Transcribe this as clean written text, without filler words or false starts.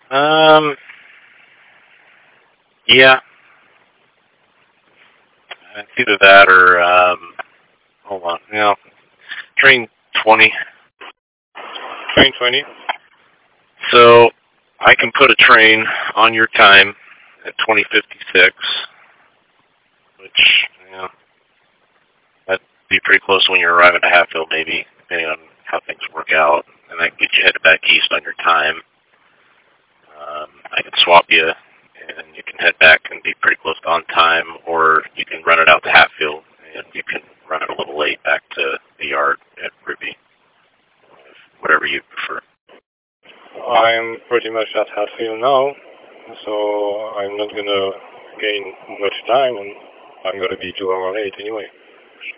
Um, yeah, it's either that or, hold on, train 20. Train 20? So I can put a train on your time at 20:56, which, that'd be pretty close when you're arriving at Hatfield, maybe, depending on how things work out. And that can get you headed back east on your time. I can swap you, and you can head back and be pretty close to on time, or you can run it out to Hatfield, and you can run it a little late back to the yard at Ruby, whatever you prefer. I'm pretty much at Hatfield now, so I'm not gonna gain much time, and I'm gonna be 2 hours late anyway.